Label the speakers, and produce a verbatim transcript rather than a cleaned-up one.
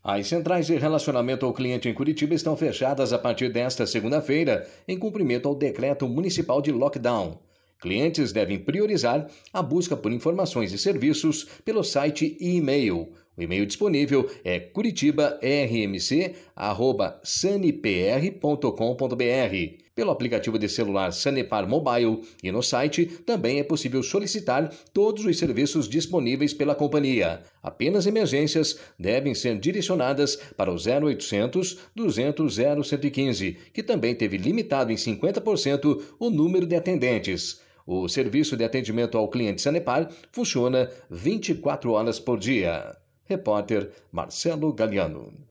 Speaker 1: As centrais de relacionamento ao cliente em Curitiba estão fechadas a partir desta segunda-feira, em cumprimento ao decreto municipal de lockdown. Clientes devem priorizar a busca por informações e serviços pelo site e e-mail. O e-mail disponível é curitiba r m c arroba sanepr ponto com ponto b r. Pelo aplicativo de celular Sanepar Mobile e no site também é possível solicitar todos os serviços disponíveis pela companhia. Apenas emergências devem ser direcionadas para o zero oitocentos, duzentos, zero cento e quinze, que também teve limitado em cinquenta por cento o número de atendentes. O serviço de atendimento ao cliente Sanepar funciona vinte e quatro horas por dia. Repórter Marcelo Galiano.